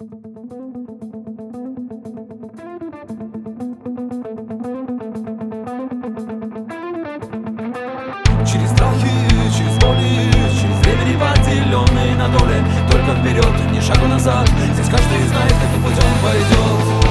Через страхи, через боли, через время не поделенные на доли. Только вперед, ни шагу назад. Здесь каждый знает, каким путем пойдет.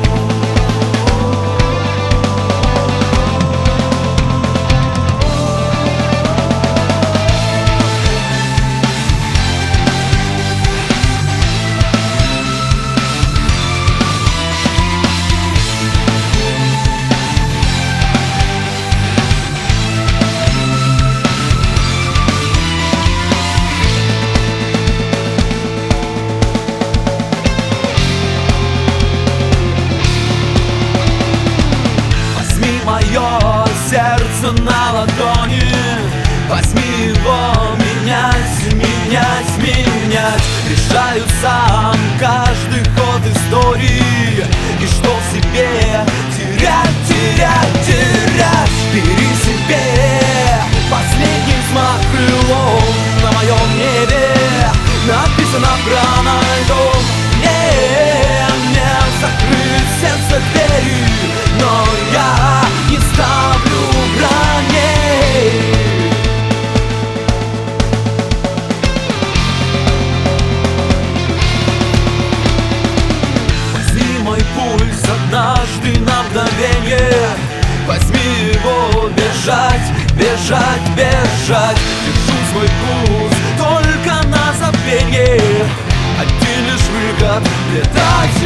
Мое сердце на ладони, возьми его, менять, менять, менять. Решаю сам каждый ход истории, и что в себе терять, терять, терять. Бери себе последний взмах крылом. На моем небе написано браной дом. Не закрыть сердце двери, но я не ставлю браней. Возьми мой пульс однажды на мгновенье, возьми его, бежать, бежать, бежать. Держу свой пульс только на забвенье. Один лишь выход — летать.